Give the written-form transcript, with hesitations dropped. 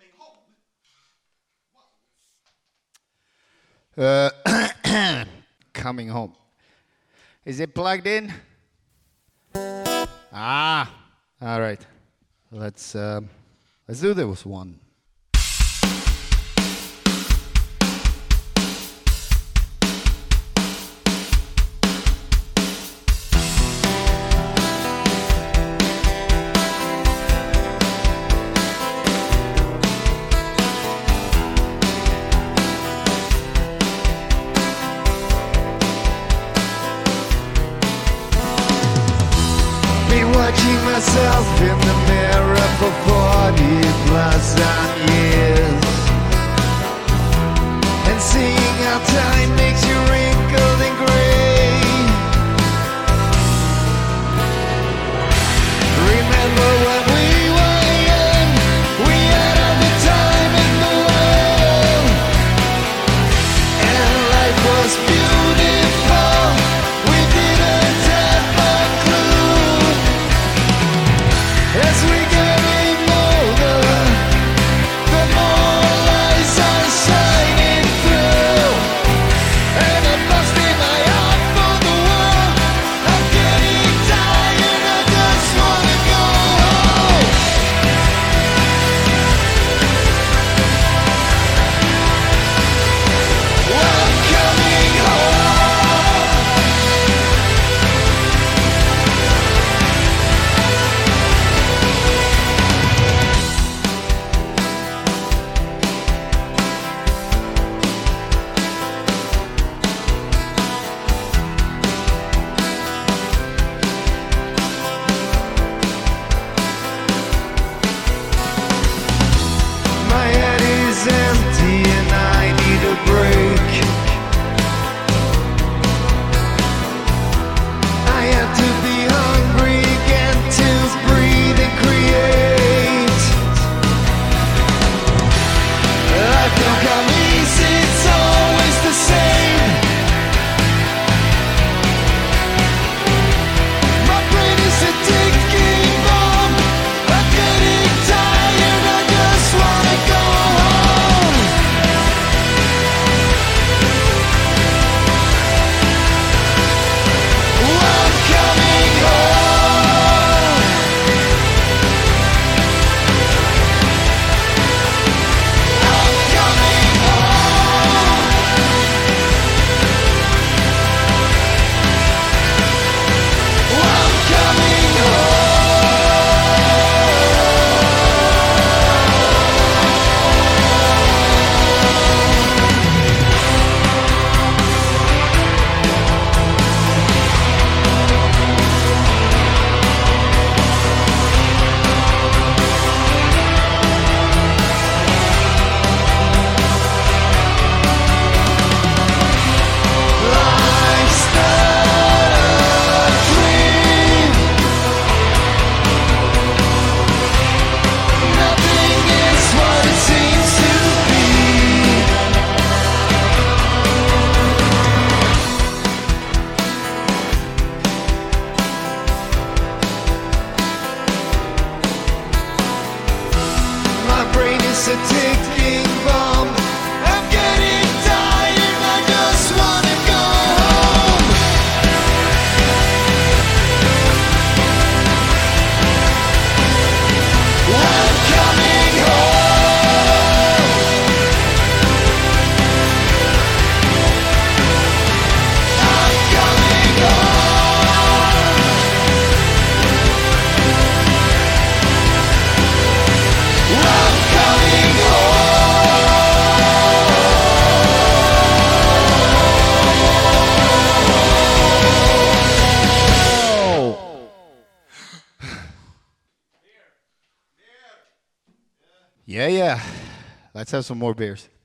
Coming home. Is it plugged in? Ah, all right. Let's do this one. Watching myself in the mirror for 40 plus years, and seeing how time makes you wrinkled and gray. Remember when we were young, we had all the time in the world, and life was beautiful. We didn't have a clue. As we're getting older, the more lights are shining through, and I'm busting my heart for the world. I'm getting tired, I just wanna go home. I'm coming home. My head is empty and I need a break. I have to be hungry again to breathe and create. Life don't come easy, it's always the same. My brain is a ticking bomb. I'm getting tired, I just wanna go home. I'm coming home. I'm coming home. I'm coming Life's not a dream. Nothing is what it seems to be. My brain is a ticking bomb. I'm getting tired, I just wanna go home. I'm coming home. I'm coming home. I'm coming home. Yeah. Let's have some more beers.